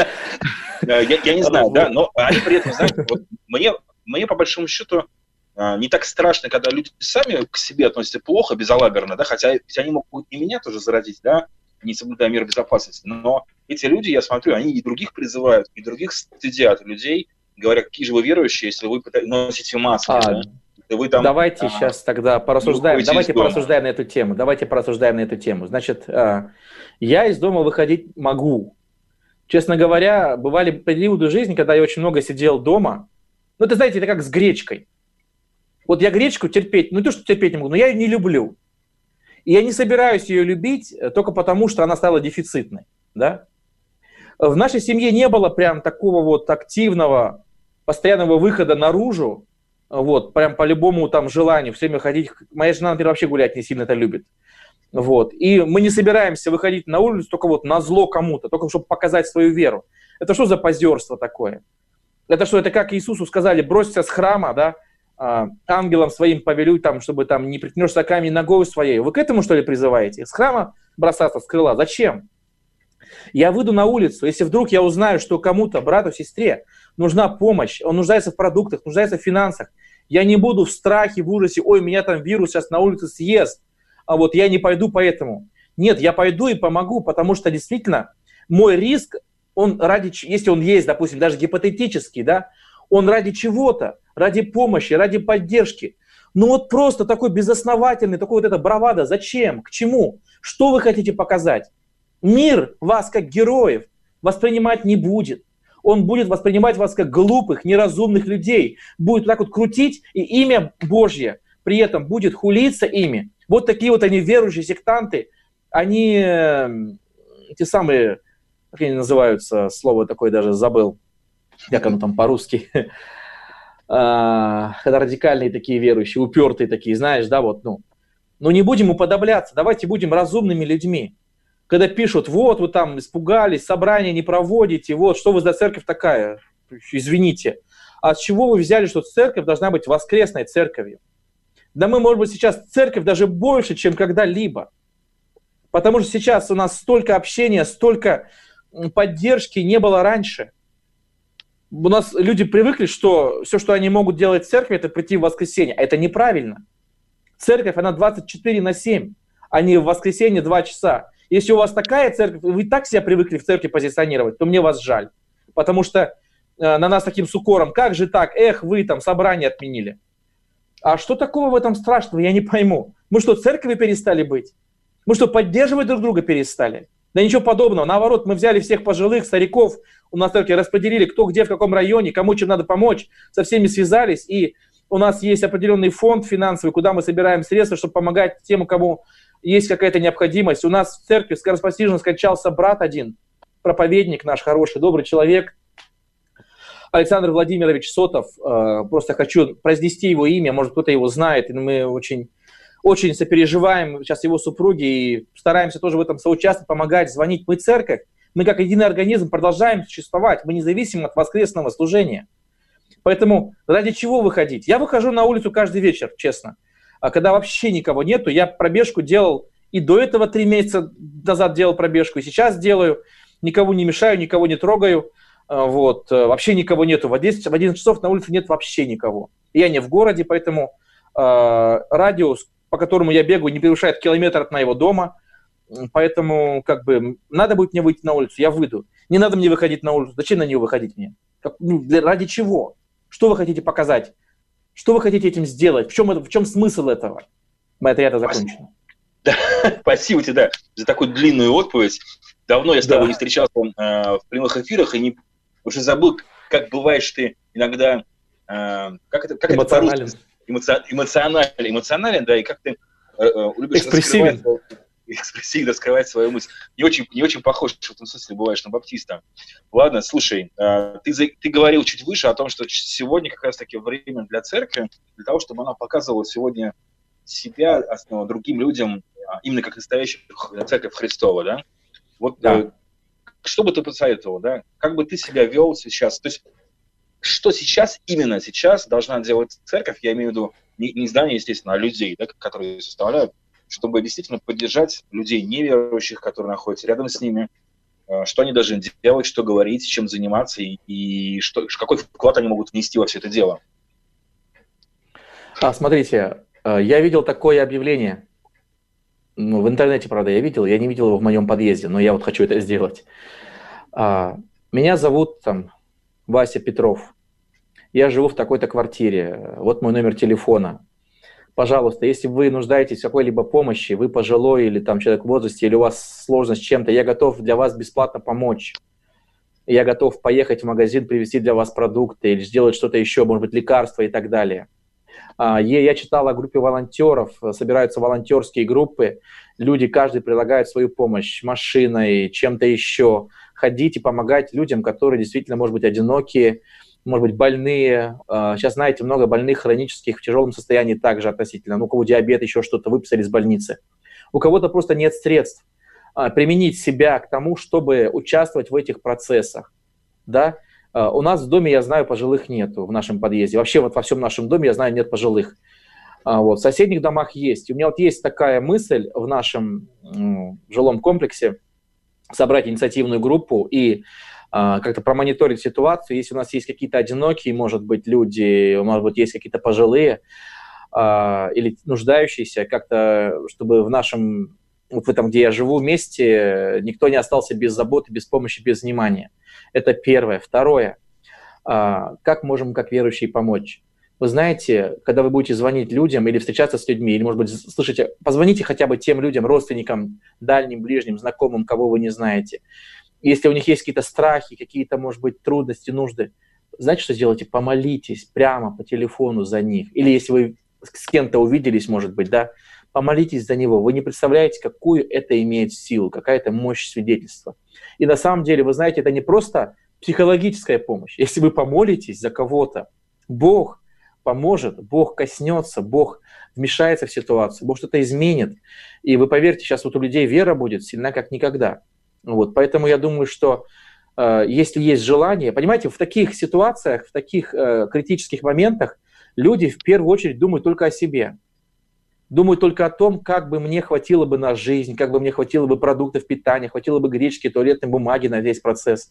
Я не знаю, да, но они при этом, знаете, мне по большому счету не так страшно, когда люди сами к себе относятся плохо, безалаберно, да, хотя ведь они могут и меня тоже заразить, да, не соблюдая меры безопасности. Но эти люди, я смотрю, они и других призывают, и других стыдят людей, говоря, какие же вы верующие, если вы носите маски, да? Вы там, давайте сейчас тогда порассуждаем. Давайте порассуждаем на эту тему. Значит, я из дома выходить могу. Честно говоря, бывали периоды жизни, когда я очень много сидел дома. Ну, это, знаете, это как с гречкой. Вот я гречку терпеть, ну, не то, что терпеть не могу, но я ее не люблю. И я не собираюсь ее любить только потому, что она стала дефицитной. Да? В нашей семье не было прям такого вот активного, постоянного выхода наружу, вот, прям по любому там желанию, все время ходить. Моя жена, например, вообще гулять не сильно это любит. Вот. И мы не собираемся выходить на улицу только вот на зло кому-то, только чтобы показать свою веру. Это что за позерство такое? Это что, это как Иисусу сказали, бросься с храма, да, ангелам своим повелюй, там, чтобы там не приткнешься камень ногой своей. Вы к этому, что ли, призываете? С храма бросаться, с крыла? Зачем? Я выйду на улицу, если вдруг я узнаю, что кому-то, брату, сестре, нужна помощь, он нуждается в продуктах, нуждается в финансах, я не буду в страхе, в ужасе, ой, меня там вирус сейчас на улице съест, а вот я не пойду поэтому. Нет, я пойду и помогу, потому что действительно мой риск, он ради, если он есть, допустим, даже гипотетический, да, он ради чего-то, ради помощи, ради поддержки. Ну вот просто такой безосновательный, такой вот это бравада. Зачем? К чему? Что вы хотите показать? Мир вас как героев воспринимать не будет. Он будет воспринимать вас как глупых, неразумных людей. Будет так вот крутить, и имя Божье при этом будет хулиться ими. Вот такие вот они верующие сектанты. Они, те самые, как они называются, слово такое даже забыл, как оно там по-русски, когда радикальные такие верующие, упертые такие, знаешь, да, вот, ну не будем уподобляться, давайте будем разумными людьми. Когда пишут, вот вы там испугались, собрания не проводите, вот, что вы за церковь такая, извините. А с чего вы взяли, что церковь должна быть воскресной церковью? Да мы, может быть, сейчас церковь даже больше, чем когда-либо. Потому что сейчас у нас столько общения, столько поддержки не было раньше. У нас люди привыкли, что все, что они могут делать в церкви, это прийти в воскресенье. А это неправильно. Церковь, она 24/7, а не в воскресенье 2 часа. Если у вас такая церковь, вы так себя привыкли в церкви позиционировать, то мне вас жаль. Потому что на нас таким с укором, как же так, эх, вы там собрание отменили. А что такого в этом страшного, я не пойму. Мы что, церковью перестали быть? Мы что, поддерживать друг друга перестали? Да ничего подобного. Наоборот, мы взяли всех пожилых, стариков, у нас в церкви распределили, кто где, в каком районе, кому чем надо помочь, со всеми связались, и у нас есть определенный фонд финансовый, куда мы собираем средства, чтобы помогать тем, кому есть какая-то необходимость. У нас в церкви скоропостижно скончался брат один, проповедник наш хороший, добрый человек, Александр Владимирович Сотов. Просто хочу произнести его имя, может, кто-то его знает, и мы очень сопереживаем сейчас его супруги и стараемся тоже в этом соучаствовать, помогать, звонить. Мы церковь, мы как единый организм продолжаем существовать, мы не зависим от воскресного служения. Поэтому ради чего выходить? Я выхожу на улицу каждый вечер, честно. А когда вообще никого нету, я пробежку делал и до этого 3 месяца назад делал пробежку, и сейчас делаю. Никого не мешаю, никого не трогаю. Вот. Вообще никого нету. В 11 часов на улице нет вообще никого. Я не в городе, поэтому радиус, по которому я бегаю, не превышает километр от моего дома. Поэтому, как бы, надо будет мне выйти на улицу, я выйду. Не надо мне выходить на улицу. Зачем на нее выходить мне? Ради чего? Что вы хотите показать? Что вы хотите этим сделать? В чем смысл этого? Моя триада закончена. Спасибо тебе, за такую длинную отповедь. Давно я с тобой не встречался в прямых эфирах и уже забыл, как бываешь ты иногда как это по-русски? Эмоционален, да, и как ты любишь экспрессивно скрывать свою мысль. Не очень похож в этом смысле бываешь на баптиста. Ладно, слушай, ты говорил чуть выше о том, что сегодня как раз-таки время для церкви, для того, чтобы она показывала сегодня себя другим людям, именно как настоящая церковь Христова, да? Вот что бы ты посоветовал, да? Как бы ты себя вел сейчас? То есть что именно сейчас должна делать церковь, я имею в виду не здание, естественно, а людей, да, которые ее составляют, чтобы действительно поддержать людей неверующих, которые находятся рядом с ними, что они должны делать, что говорить, чем заниматься и какой вклад они могут внести во все это дело. Смотрите, я видел такое объявление, в интернете, правда, я не видел его в моем подъезде, но я вот хочу это сделать. Меня зовут Вася Петров. Я живу в такой-то квартире. Вот мой номер телефона. Пожалуйста, если вы нуждаетесь в какой-либо помощи, вы пожилой или человек в возрасте, или у вас сложность с чем-то, я готов для вас бесплатно помочь. Я готов поехать в магазин, привезти для вас продукты или сделать что-то еще, может быть, лекарства и так далее. Я читал о группе волонтеров, собираются волонтерские группы, люди, каждый предлагает свою помощь машиной, чем-то еще. Ходить и помогать людям, которые действительно, может быть, одинокие, может быть, больные. Сейчас, знаете, много больных хронических в тяжелом состоянии также относительно. У кого диабет, еще что-то, выписали из больницы. У кого-то просто нет средств применить себя к тому, чтобы участвовать в этих процессах. Да? У нас в доме, я знаю, пожилых нету в нашем подъезде. Вообще вот во всем нашем доме, я знаю, нет пожилых. В соседних домах есть. И у меня вот есть такая мысль в нашем жилом комплексе собрать инициативную группу и как-то промониторить ситуацию. Если у нас есть какие-то одинокие, может быть, люди, может быть, есть какие-то пожилые или нуждающиеся, как-то, чтобы в нашем, вот в этом, где я живу, месте, никто не остался без заботы, без помощи, без внимания. Это первое. Второе. Как можем, как верующие, помочь? Вы знаете, когда вы будете звонить людям или встречаться с людьми, или, может быть, слышите, позвоните хотя бы тем людям, родственникам, дальним, ближним, знакомым, кого вы не знаете. Если у них есть какие-то страхи, какие-то, может быть, трудности, нужды, знаете, что сделайте? Помолитесь прямо по телефону за них. Или если вы с кем-то увиделись, может быть, да, помолитесь за него. Вы не представляете, какую это имеет силу, какая-то мощь свидетельства. И на самом деле, вы знаете, это не просто психологическая помощь. Если вы помолитесь за кого-то, Бог поможет, Бог коснется, Бог вмешается в ситуацию, Бог что-то изменит. И вы поверьте, сейчас вот у людей вера будет сильна как никогда. Поэтому я думаю, что если есть желание, понимаете, в таких ситуациях, в таких критических моментах люди в первую очередь думают только о себе. Думают только о том, как бы мне хватило бы на жизнь, как бы мне хватило бы продуктов питания, хватило бы гречки, туалетной бумаги на весь процесс.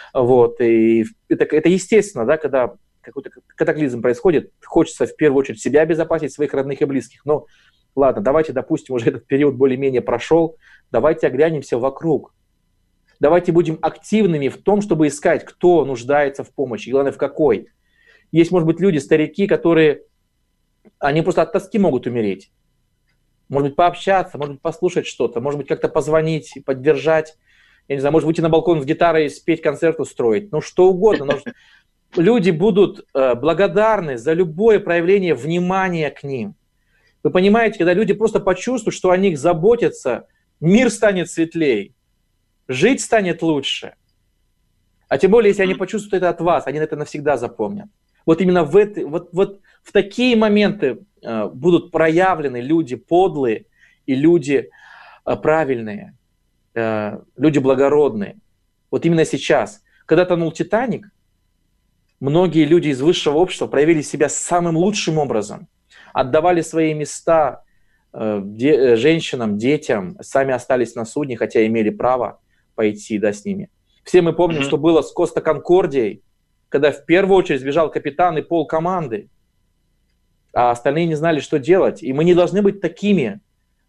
И это естественно, да, когда какой-то катаклизм происходит, хочется в первую очередь себя обезопасить, своих родных и близких. Но ладно, давайте, допустим, уже этот период более-менее прошел, давайте оглянемся вокруг. Давайте будем активными в том, чтобы искать, кто нуждается в помощи, и главное, в какой. Есть, может быть, люди, старики, которые, они просто от тоски могут умереть. Может быть, пообщаться, может быть, послушать что-то, может быть, как-то позвонить, поддержать. Я не знаю, может, выйти на балкон с гитарой, спеть концерт устроить. Что угодно. Но люди будут благодарны за любое проявление внимания к ним. Вы понимаете, когда люди просто почувствуют, что о них заботятся, мир станет светлее. Жить станет лучше. А тем более, если они почувствуют это от вас, они это навсегда запомнят. Вот именно в такие моменты будут проявлены люди подлые и люди правильные, люди благородные. Вот именно сейчас. Когда тонул «Титаник», многие люди из высшего общества проявили себя самым лучшим образом, отдавали свои места женщинам, детям, сами остались на судне, хотя имели право пойти с ними. Все мы помним, что было с Коста Конкордией, когда в первую очередь сбежал капитан и полкоманды, а остальные не знали, что делать. И мы не должны быть такими.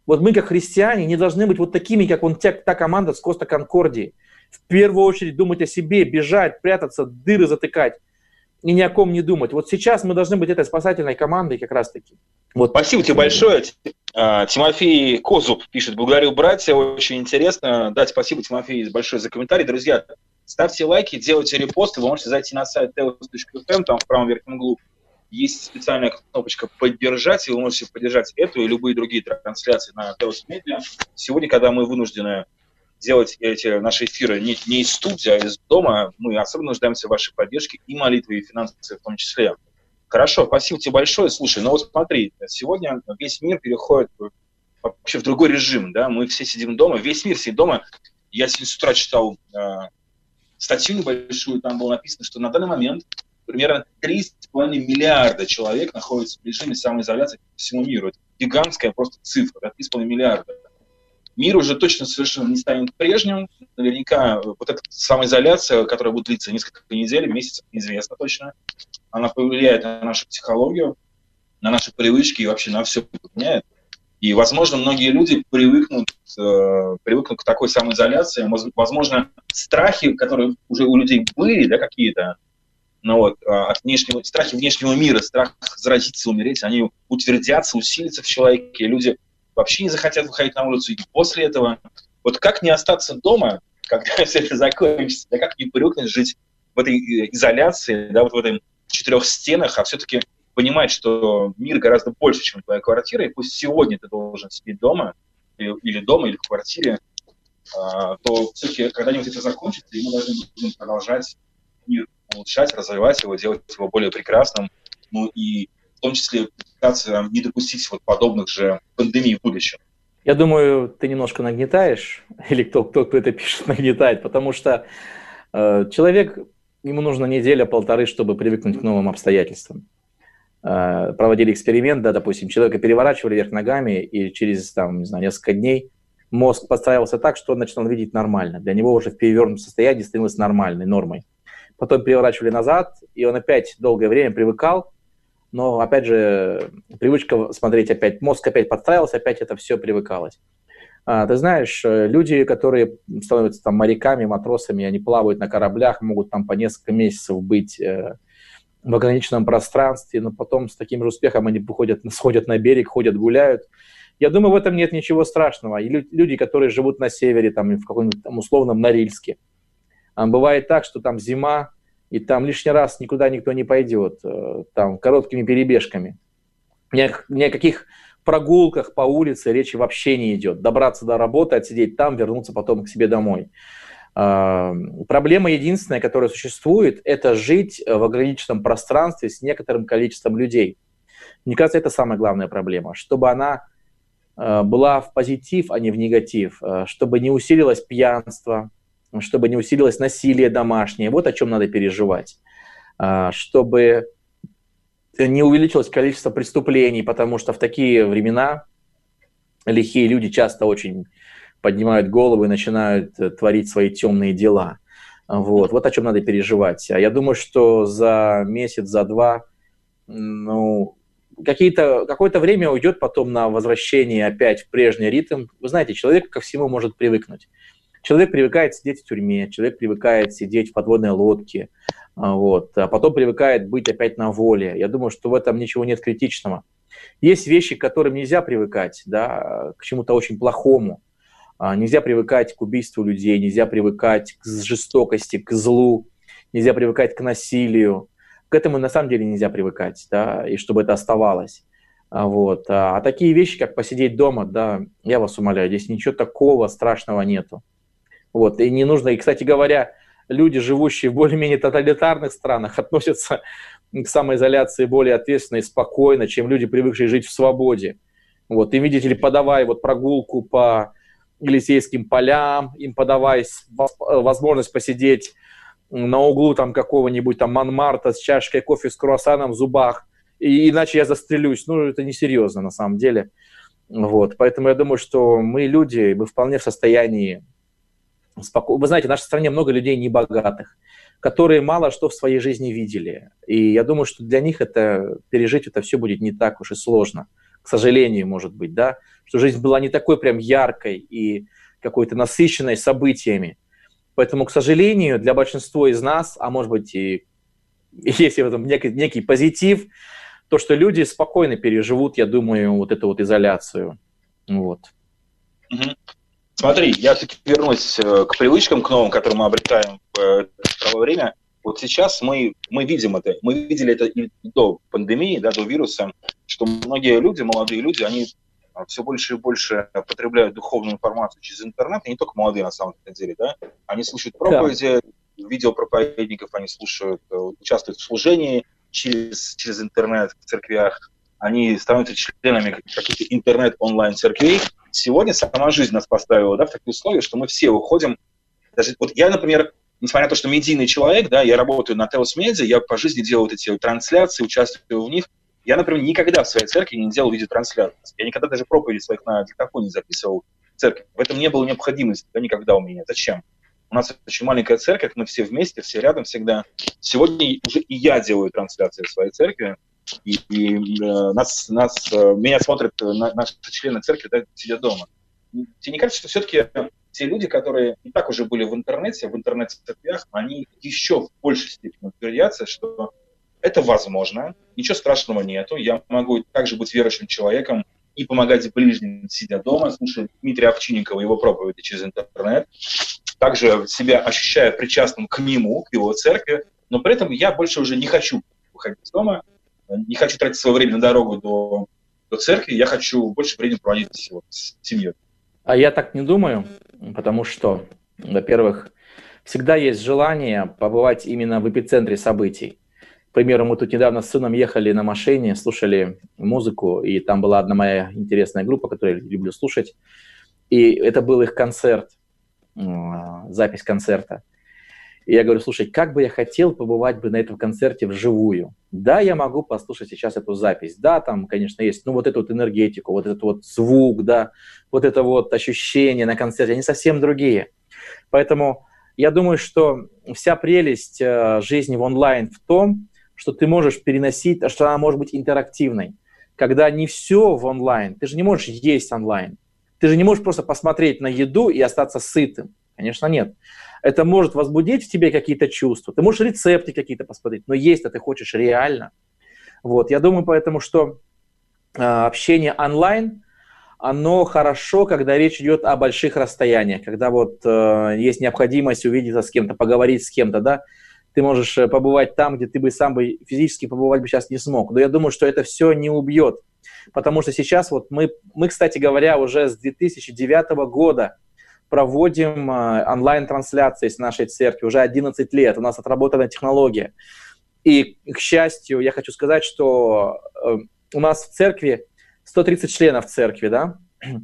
Вот мы, как христиане, не должны быть вот такими, как та команда с Коста Конкордии. В первую очередь думать о себе, бежать, прятаться, дыры затыкать и ни о ком не думать. Вот сейчас мы должны быть этой спасательной командой как раз-таки. Вот. Спасибо тебе большое. Тимофей Козуб пишет: благодарю, братья, очень интересно. Да, спасибо, Тимофей, большое за комментарий. Друзья, ставьте лайки, делайте репосты. Вы можете зайти на сайт telos.fm, там в правом верхнем углу есть специальная кнопочка «Поддержать», и вы можете поддержать эту и любые другие трансляции на Telos Media. Сегодня, когда мы вынуждены делать эти наши эфиры не из студии, а из дома, мы особенно нуждаемся в вашей поддержке и молитве, и финансовой в том числе. Хорошо, спасибо тебе большое. Слушай, ну вот смотри, сегодня весь мир переходит вообще в другой режим, да, мы все сидим дома, весь мир сидит дома. Я сегодня с утра читал статью небольшую, там было написано, что на данный момент примерно 3,5 миллиарда человек находятся в режиме самоизоляции по всему миру. Это гигантская просто цифра, да, 3,5 миллиарда. Мир уже точно совершенно не станет прежним. Наверняка вот эта самоизоляция, которая будет длиться несколько недель, месяцев, неизвестно точно, она повлияет на нашу психологию, на наши привычки и вообще на все поменяет. И, возможно, многие люди привыкнут к такой самоизоляции. Возможно, страхи, которые уже у людей были, да, какие-то, ну вот, страхи внешнего мира, страх заразиться, умереть, они утвердятся, усилятся в человеке. Люди вообще не захотят выходить на улицу. И после этого, вот как не остаться дома, когда все это закончится, да, как не привыкнуть жить в этой изоляции, да, вот в этих 4 стенах, а все-таки понимать, что мир гораздо больше, чем твоя квартира, и пусть сегодня ты должен сидеть дома, или дома, или в квартире, то все-таки когда-нибудь это закончится, и мы должны будем продолжать мир улучшать, развивать его, делать его более прекрасным, ну и в том числе пытаться не допустить вот подобных же пандемий в будущем. Я думаю, ты немножко нагнетаешь, или кто это пишет, нагнетает, потому что человек, ему нужно неделя-полторы, чтобы привыкнуть к новым обстоятельствам. Проводили эксперимент, да, допустим, человека переворачивали вверх ногами, и через, там, не знаю, несколько дней мозг подстраивался так, что он начинал видеть нормально. Для него уже в перевернутом состоянии становилось нормальной нормой. Потом переворачивали назад, и он опять долгое время привыкал, но, опять же, привычка смотреть опять, мозг опять подстраивался, опять это все привыкалось. Ты знаешь, люди, которые становятся там моряками, матросами, они плавают на кораблях, могут там по несколько месяцев быть в ограниченном пространстве, но потом с таким же успехом они сходят на берег, ходят, гуляют. Я думаю, в этом нет ничего страшного. И люди, которые живут на севере, там, в каком-нибудь там условном Норильске, бывает так, что там зима, и там лишний раз никуда никто не пойдет, там короткими перебежками. Ни о каких прогулках по улице речи вообще не идет. Добраться до работы, отсидеть там, вернуться потом к себе домой. Проблема единственная, которая существует, это жить в ограниченном пространстве с некоторым количеством людей. Мне кажется, это самая главная проблема. Чтобы она была в позитив, а не в негатив. Чтобы не усилилось пьянство, чтобы не усилилось насилие домашнее. Вот о чем надо переживать. Чтобы не увеличилось количество преступлений, потому что в такие времена лихие люди часто очень поднимают голову и начинают творить свои темные дела. Вот о чем надо переживать. А я думаю, что за месяц, за два, какое-то время уйдет потом на возвращение опять в прежний ритм. Вы знаете, человек ко всему может привыкнуть. Человек привыкает сидеть в тюрьме, человек привыкает сидеть в подводной лодке, а потом привыкает быть опять на воле. Я думаю, что в этом ничего нет критичного. Есть вещи, к которым нельзя привыкать, да, к чему-то очень плохому. Нельзя привыкать к убийству людей, нельзя привыкать к жестокости, к злу, нельзя привыкать к насилию. К этому на самом деле нельзя привыкать, да, и чтобы это оставалось. А такие вещи, как посидеть дома, да, я вас умоляю, здесь ничего такого страшного нету. И не нужно, и, кстати говоря, люди, живущие в более-менее тоталитарных странах, относятся к самоизоляции более ответственно и спокойно, чем люди, привыкшие жить в свободе. И, видите ли, подавая прогулку по Елисейским полям, им подавай возможность посидеть на углу там какого-нибудь там Монмартра с чашкой кофе с круассаном в зубах, и иначе я застрелюсь. Это несерьезно на самом деле. Поэтому я думаю, что мы люди, мы вполне в состоянии спокойно. Вы знаете, в нашей стране много людей небогатых, которые мало что в своей жизни видели. И я думаю, что для них пережить это все будет не так уж и сложно. к сожалению, может быть, да, что жизнь была не такой прям яркой и какой-то насыщенной событиями. Поэтому, к сожалению, для большинства из нас, а может быть и есть в этом некий позитив, то, что люди спокойно переживут, я думаю, вот эту вот изоляцию. Вот. Смотри, я все-таки вернусь к привычкам, к новым, которые мы обретаем в цифровое время. Вот сейчас мы видим это, мы видели это и до пандемии, да, до вируса, что многие люди, молодые люди, они все больше и больше потребляют духовную информацию через интернет, и не только молодые на самом деле, да, они слушают проповеди, видео проповедников, они слушают, участвуют в служении через интернет в церквях, они становятся членами каких-то интернет-онлайн-церквей. Сегодня сама жизнь нас поставила, да, в такие условия, что мы все уходим. Даже, вот я, например, несмотря на то, что медийный человек, да, я работаю на Теос Медиа, я по жизни делаю вот эти трансляции, участвую в них. Я, например, никогда в своей церкви не делал видеотрансляции. Я никогда даже проповеди своих на диктофон не записывал в церкви. В этом не было необходимости, да, никогда у меня. Зачем? У нас очень маленькая церковь, мы все вместе, все рядом всегда. Сегодня уже и я делаю трансляции в своей церкви, и меня смотрят наши члены церкви, да, сидя дома. Тебе не кажется, что все-таки те люди, которые и так уже были в интернет-церквях, они еще в большей степени утвердятся, что это возможно, ничего страшного нету, я могу также быть верующим человеком и помогать ближним, сидя дома, слушая Дмитрия Овчинникова, его проповеди через интернет, также себя ощущая причастным к нему, к его церкви, но при этом я больше уже не хочу выходить из дома, не хочу тратить свое время на дорогу до церкви, я хочу больше времени проводить с семьей. А я так не думаю, потому что, во-первых, всегда есть желание побывать именно в эпицентре событий. К примеру, мы тут недавно с сыном ехали на машине, слушали музыку, и там была одна моя интересная группа, которую я люблю слушать, и это был их концерт, запись концерта. И я говорю, слушай, как бы я хотел побывать бы на этом концерте вживую. Да, я могу послушать сейчас эту запись. Да, там, конечно, есть, вот эту вот энергетику, вот этот вот звук, да, вот это вот ощущение на концерте, они совсем другие. Поэтому я думаю, что вся прелесть жизни в онлайн в том, что ты можешь переносить, что она может быть интерактивной. Когда не все в онлайн, ты же не можешь есть онлайн. Ты же не можешь просто посмотреть на еду и остаться сытым. Конечно, нет. Это может возбудить в тебе какие-то чувства. Ты можешь рецепты какие-то посмотреть, но есть-то ты хочешь реально. Вот. Я думаю поэтому, что общение онлайн, оно хорошо, когда речь идет о больших расстояниях, когда вот есть необходимость увидеться с кем-то, поговорить с кем-то, да. Ты можешь побывать там, где ты бы сам бы физически побывать бы сейчас не смог. Но я думаю, что это все не убьет. Потому что сейчас вот мы, кстати говоря, уже с 2009 года проводим онлайн-трансляции с нашей церкви. Уже 11 лет. У нас отработана технология. И, к счастью, я хочу сказать, что у нас в церкви 130 членов церкви, да,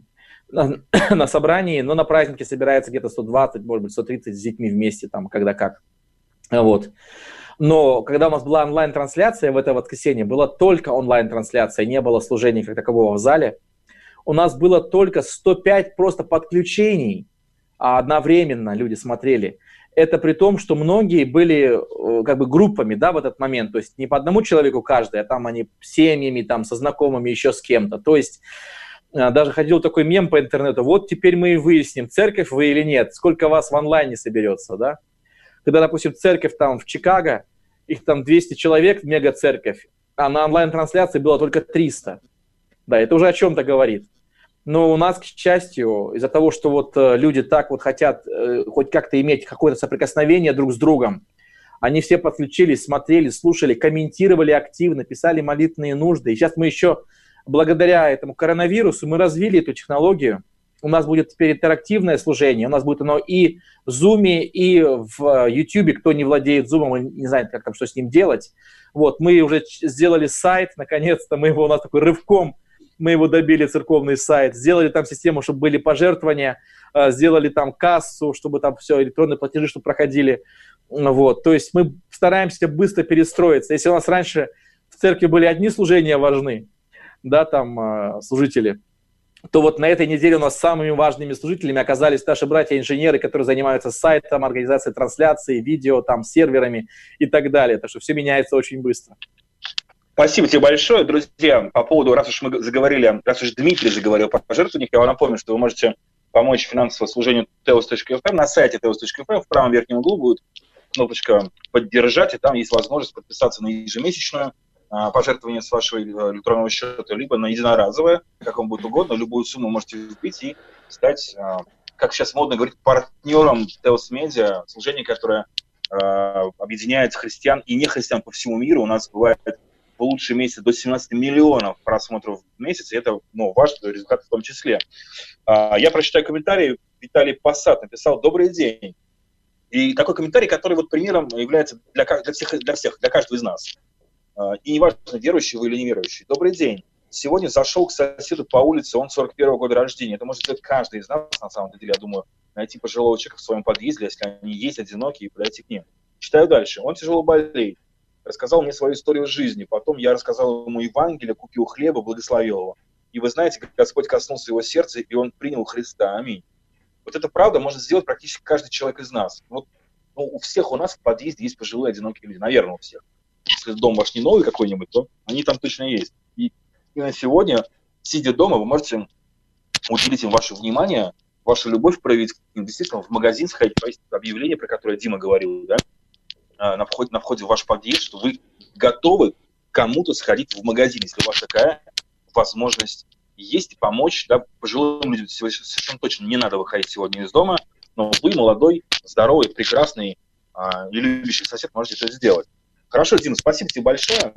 на собрании, но на празднике собирается где-то 120, может быть, 130 с детьми вместе, там, когда как. Вот. Но когда у нас была онлайн-трансляция в это воскресенье, была только онлайн-трансляция, не было служения как такового в зале. У нас было только 105 просто подключений, а одновременно люди смотрели. Это при том, что многие были как бы группами, да, в этот момент, то есть не по одному человеку каждый, а там они семьями, там, со знакомыми, еще с кем-то. То есть даже ходил такой мем по интернету, вот теперь мы и выясним, церковь вы или нет, сколько вас в онлайне соберется, да. Когда, допустим, церковь там в Чикаго, их там 200 человек, мега-церковь, а на онлайн-трансляции было только 300. Да, это уже о чем-то говорит. Но у нас, к счастью, из-за того, что вот люди так вот хотят хоть как-то иметь какое-то соприкосновение друг с другом, они все подключились, смотрели, слушали, комментировали активно, писали молитвенные нужды. И сейчас мы еще, благодаря этому коронавирусу, мы развили эту технологию. У нас будет теперь интерактивное служение, у нас будет оно и в Zoom, и в YouTube. Кто не владеет Zoom, не знает, как там, что с ним делать. Вот, мы уже сделали сайт, наконец-то, у нас такой рывком, мы его добили, церковный сайт, сделали там систему, чтобы были пожертвования, сделали там кассу, чтобы там все, электронные платежи, чтобы проходили. Вот, то есть мы стараемся быстро перестроиться. Если у нас раньше в церкви были одни служения важны, да, там служители, то вот на этой неделе у нас самыми важными служителями оказались наши братья-инженеры, которые занимаются сайтом, организацией трансляции, видео, там, серверами и так далее. Так что все меняется очень быстро. Спасибо тебе большое, друзья. По поводу, раз уж Дмитрий заговорил о пожертвованиях, я вам напомню, что вы можете помочь финансовому служению teos.fm. На сайте teos.fm в правом верхнем углу будет кнопочка «Поддержать», и там есть возможность подписаться на ежемесячную пожертвование с вашего электронного счета, либо на единоразовое, как вам будет угодно. Любую сумму можете вбить и стать, как сейчас модно говорить, партнером Teos Media, служение, которое объединяет христиан и нехристиан по всему миру. У нас бывает в лучшие месяцы до 17 миллионов просмотров в месяц, и это ваш результат в том числе. Я прочитаю комментарий. Виталий Посад написал: «Добрый день». И такой комментарий, который вот примером является для каждого из нас. И неважно, верующий вы или неверующий. «Добрый день. Сегодня зашел к соседу по улице, он 41-го года рождения». Это может сделать каждый из нас, на самом деле, я думаю, найти пожилого человека в своем подъезде, если они есть одинокие, и подойти к ним. Читаю дальше. «Он тяжело болеет. Рассказал мне свою историю жизни. Потом я рассказал ему Евангелие, купил хлеба, благословил его. И вы знаете, как Господь коснулся его сердца, и он принял Христа. Аминь». Вот это правда может сделать практически каждый человек из нас. Вот, у всех у нас в подъезде есть пожилые одинокие люди. Наверное, у всех. Если дом ваш не новый какой-нибудь, то они там точно есть. И на сегодня, сидя дома, вы можете уделить им ваше внимание, вашу любовь проявить, действительно в магазин сходить, повесить объявление, про которое Дима говорил, да, на входе в ваш подъезд, что вы готовы кому-то сходить в магазин, если у вас такая возможность есть, и помочь, да, пожилым людям. Совершенно точно не надо выходить сегодня из дома, но вы, молодой, здоровый, прекрасный и любящий сосед, можете это сделать. Хорошо, Дим, спасибо тебе большое.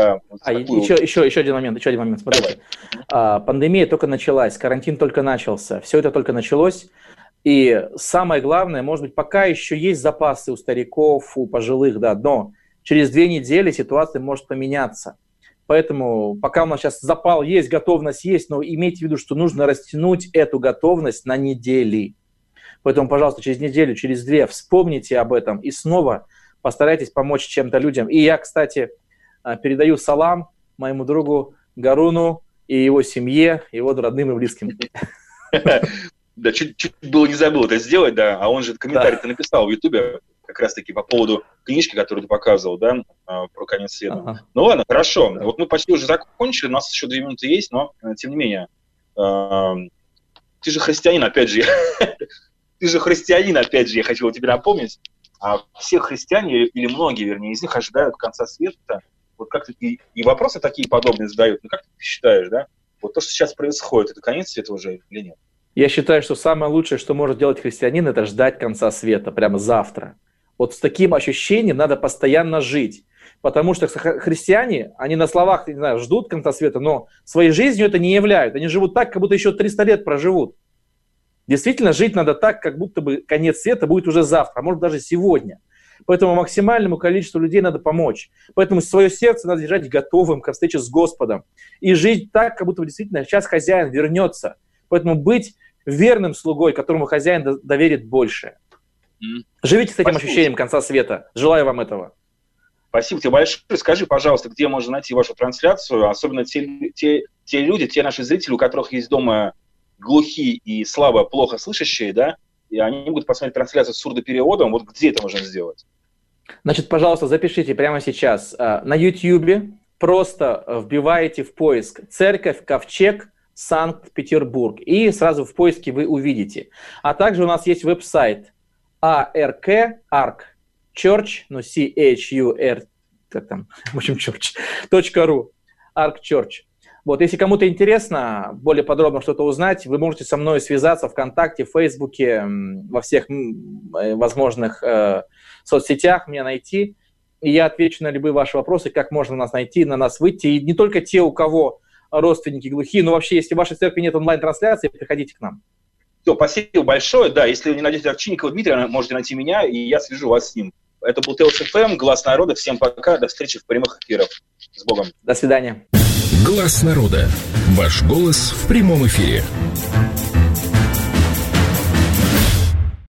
Еще один момент. Смотрите. Пандемия только началась, карантин только начался, все это только началось. И самое главное, может быть, пока еще есть запасы у стариков, у пожилых, да, но через 2 недели ситуация может поменяться. Поэтому пока у нас сейчас запал есть, готовность есть, но имейте в виду, что нужно растянуть эту готовность на недели. Поэтому, пожалуйста, через неделю, через 2 вспомните об этом и снова постарайтесь помочь чем-то людям. И я, кстати, передаю салам моему другу Гаруну и его семье, его родным и близким. Да, чуть было не забыл это сделать, да, а он же комментарий-то написал в Ютубе как раз-таки по поводу книжки, которую ты показывал, да, про конец света. Ага. Ну ладно, хорошо. Вот мы почти уже закончили, у нас еще 2 минуты есть, но тем не менее. Ты же христианин, опять же. Я хотел тебе напомнить. Все христиане, или многие, вернее, из них ожидают конца света. Вот как ты, и вопросы такие подобные задают. Ну как ты считаешь, да? Вот то, что сейчас происходит, это конец света уже или нет? Я считаю, что самое лучшее, что может делать христианин, это ждать конца света, прямо завтра. Вот с таким ощущением надо постоянно жить. Потому что христиане, они на словах, не знаю, ждут конца света, но своей жизнью это не являют. Они живут так, как будто еще 300 лет проживут. Действительно, жить надо так, как будто бы конец света будет уже завтра, а может даже сегодня. Поэтому максимальному количеству людей надо помочь. Поэтому свое сердце надо держать готовым ко встрече с Господом. И жить так, как будто бы действительно сейчас хозяин вернется. Поэтому быть верным слугой, которому хозяин доверит больше. Живите с этим ощущением конца света. Желаю вам этого. Спасибо тебе большое. Скажи, пожалуйста, где можно найти вашу трансляцию, особенно те люди, те наши зрители, у которых есть дома глухие и слабо, плохо слышащие, да, и они будут посмотреть трансляцию с сурдопереводом. Вот где это можно сделать? Значит, пожалуйста, запишите прямо сейчас. На YouTube просто вбиваете в поиск «Церковь Ковчег Санкт-Петербург», и сразу в поиске вы увидите. А также у нас есть веб-сайт ARC, Church, ну, C-H-U-R, как там, в общем, church.ru, ARC Church. Вот, если кому-то интересно более подробно что-то узнать, вы можете со мной связаться ВКонтакте, в Фейсбуке, во всех возможных соцсетях меня найти, и я отвечу на любые ваши вопросы, как можно нас найти, на нас выйти. И не только те, у кого родственники глухие, но вообще, если в вашей церкви нет онлайн-трансляции, приходите к нам. Все, спасибо большое. Да, если вы не найдете Овчинникова Дмитрия, можете найти меня, и я свяжу вас с ним. Это был Teos FM, Глаз народа. Всем пока, до встречи в прямых эфирах. С Богом. До свидания. Глаз народа. Ваш голос в прямом эфире.